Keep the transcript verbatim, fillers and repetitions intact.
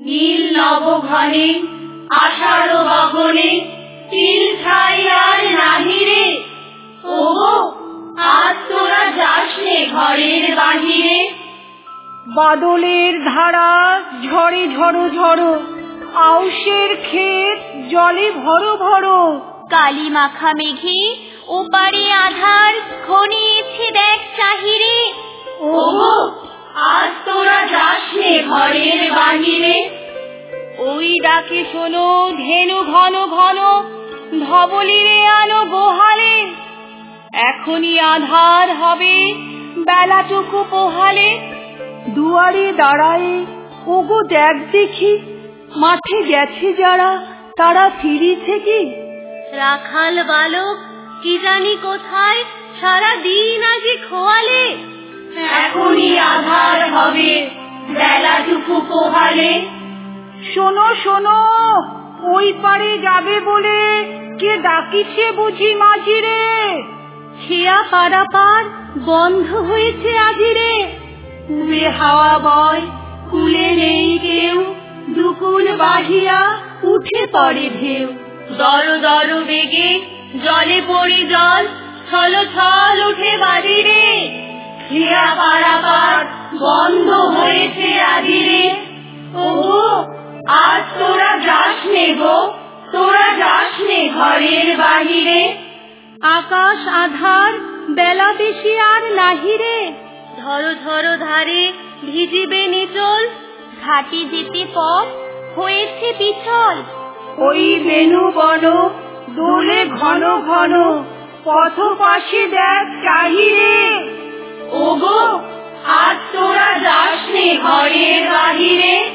নীল নব ঘনে আষাঢ় গগনে তিল ছাই আর নাহিরে। ওগো আজ তোরা যাস নে ঘরের বাহিরে। বাদলের ধারা ঝড়ে ঝড়ো ঝড়ো, আউশের ক্ষেত জলে ভরো ভরো। কালি মাখা মেঘে ওপারে আধার ঘনিয়েছে দেখ চাহিরে। ওগো আজ তোরা যাস নে ঘরের বাহিরে। ওই ডাকে শোনো ধেনু ঘন ঘন, ধবলিরে আনো গোহালে। এখনই আধার হবে বেলাটুকু পোহালে। দুয়ারে দাঁড়ায় ওগো দেখ দেখি, মাঠে গেছে যারা তারা ফিরিছে কি। রাখাল বালক কি জানি কোথায় সারা দিন আজি খোয়ালে। এখনই আধার হবে বেলাটুকু পোহালে। শোনো শোনো, ওই পারে যাবে বলে কে ডাকিছে বুঝি মাঝিরে। খেয়া পারাপার বন্ধ হয়েছে আজিরে। কুলে হাওয়া বয় কুলে নেই কেউ, দুকুল বাহিয়া উঠে পড়ে ঢেউ। দর দর বেগে জলে পড়ি জল, ছল ছল উঠে বাজিরে। খেয়া পারাপার বন্ধ হয়েছে আজিরে। ওগো আজ তোরা যাস নে গো, তোরা যাস নে ঘরের বাহিরে। আকাশ আধার বেলা বেশি আর নাহিরে। ধরো ধরো ধারে ভিজিবে নিচল, ঘাটি যেতে পথ হয়েছে পিছল। ওই বেনু বন দোলে ঘন ঘন, পথ পাশে দেখ চাহিরে। ওগো আজ তোরা যাস নে ঘরের বাহিরে।